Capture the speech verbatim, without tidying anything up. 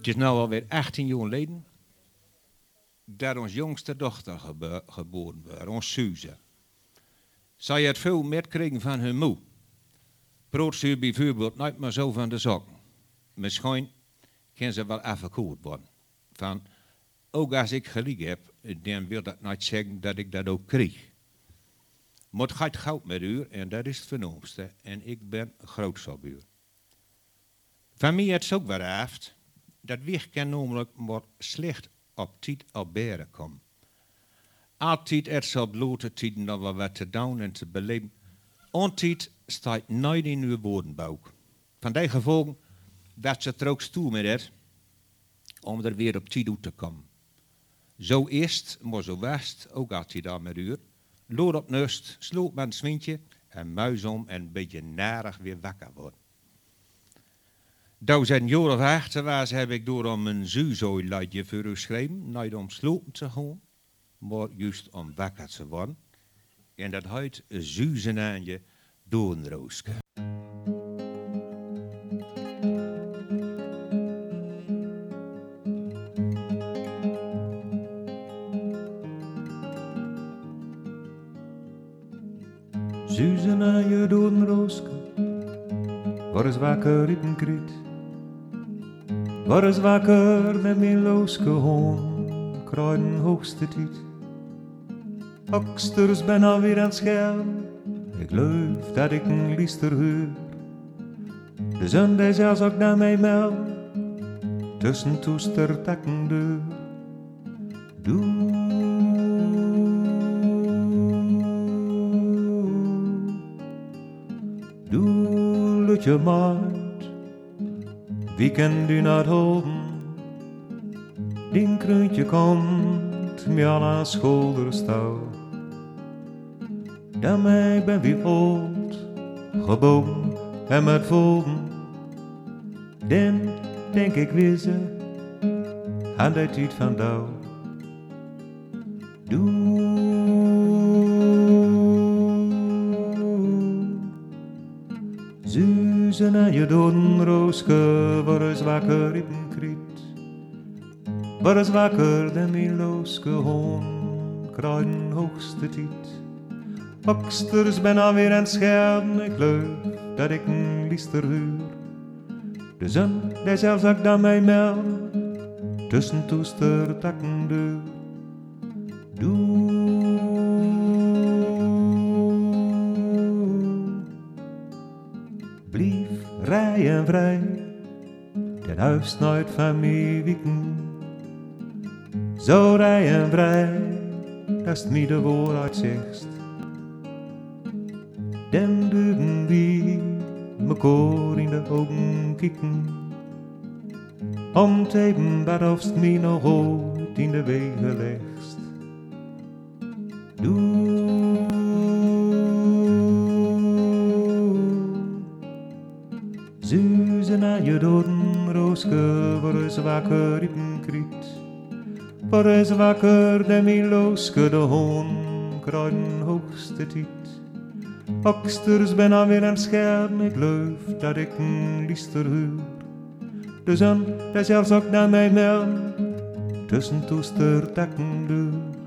is nu alweer achttien jaar geleden dat ons jongste dochter gebo- geboren werd, ons Suze. Zij had veel metkregen van hun moe. Brood ze bijvoorbeeld niet meer zo van de sokken. Misschien kan ze wel afgekoeld worden. Van, ook als ik gelijk heb, dan wil dat niet zeggen dat ik dat ook krijg. Maar het gaat goud met u en dat is het vernoemste. En ik ben grootzobuur. Van mij het ook wel haft. Dat wicht kan namelijk maar slecht op tijd op beren komen. Altijd er zal blote tijden nog wel wat te doen en te beleven. Ontijd staat nooit in uw woordenbuik. Van die gevolgen werd ze er ook stoel met het, om er weer op tijd uit te komen. Zo eerst, maar zo west, ook altijd daar met u. Lood op neust, sloot met een swintje en muis om en een beetje narig weer wakker worden. Toen ze een jaar of achter was, heb ik door om een zuurzooi voor u geschreven, niet om slopen te gaan, maar juist om wakker te worden. En dat heet een zuizen aan je doornrooske. Zuizen aan je doornrooske, waar is wakker in een kriet. Waar is wakker met mijn looske hoon, kruiden hoogste tijd. Oksters ben alweer aan het scherm, ik geloof dat ik een liester hoor. De zon die zelfs ook naar mij meld, tussen toestertakken deur. Doe, doe, luid je maat, wie kan die not houden? Die kroontje komt mij al aan schouderstouw. Daarmee ben wie oud, gebogen en met volden. Dan denk ik weer ze aan die tijd van dauw. Doe, zuizen aan je doornrooske, waar is wakker in een kriet. Waar is wakker de mijn looske hoon, kruiden hoogste tijd. Oksters ben alweer aan het schermen, ik geloof dat ik een liester huur. De zon, die zelfs ook dan mij meld, tussen toestertakken deur. Doe, blief rij en vrij, dat huis nooit van mij wieken. Zo rij en vrij, dat is mij de waarheid zegt. Dan durven wie mekaar in de ogen kijken, om te hebben wat ofst mij nog ooit in de wegen legst. Doe, zuizen aan je doornrooske, waar is wakker in een kriet. Waar is wakker de mijn looske, de hoon, kruiden hoogste tijd. Oksters ben alweer aan het schermen, ik geloof dat ik een liester hoor. De zon, die zelfs ook naar mij meldt, tussen toestertakken deur.